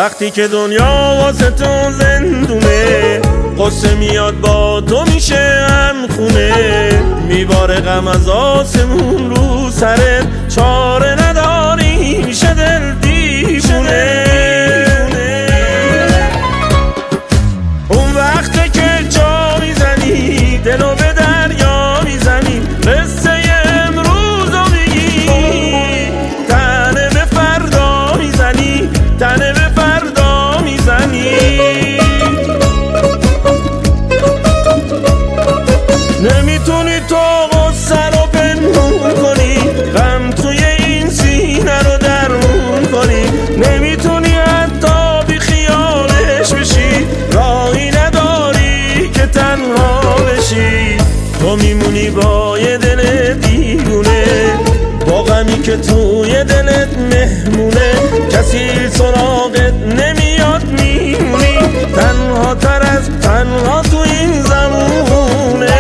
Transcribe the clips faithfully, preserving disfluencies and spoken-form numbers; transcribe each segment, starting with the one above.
وقتی که دنیا واسه تو زندونه، قصه میاد با تو میشه هم خونه، میباره غم از آسمون رو سرت، چاره نداری میشه دل دیوونه. اون وقته که جا میزنی دلو به دریا میزنی، قصه امروز رو میگی، تنه به فردا میزنی، تنه به فردا میزنی. نمیتونی تو غصه رو پنهون کنی، غم توی این سینه رو درمون کنی، نمیتونی حتی بی خیالش بشی، راهی نداری که تنها بشی. تو میمونی با یه دل دیوونه، با غمی که توی دلت مهمونه، کسی سراغت نمیاد، میمونی تنها تر از تنها تو این زمونه.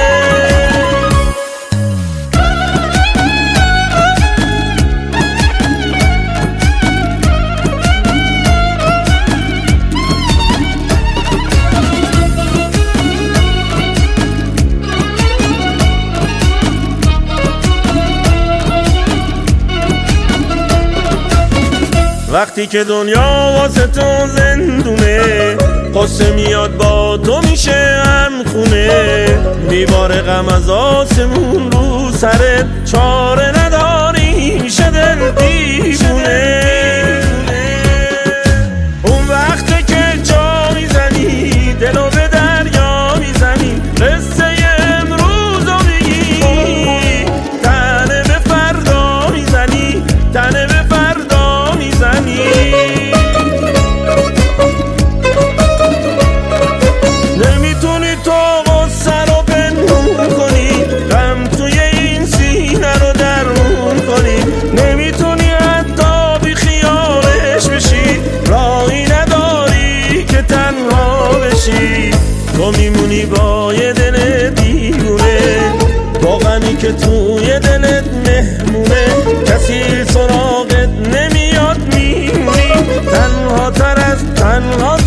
وقتی که دنیا واسه تو زندونه، قصه میاد با تو میشه هم خونه، میباره غم از آسمون رو سرت، چاره نداری میشه دل دیوونه. اون وقتی که جا میزنی دلو به دریا میزنی، قصه امروز رو میگی، تنه به فردا میزنی، تنه به فردا میزنی. نمیتونی تو غصه رو پنهون کنی، غم توی این سینه رو درمون کنی، نمیتونی حتی بی خیالش بشی، راهی نداری که تنها بشی. تو میمونی با یه دل دیوونه، با غمی که توی دلت مهمونه، کسی سراغت نمیاد، میمونی تنها تر از تنها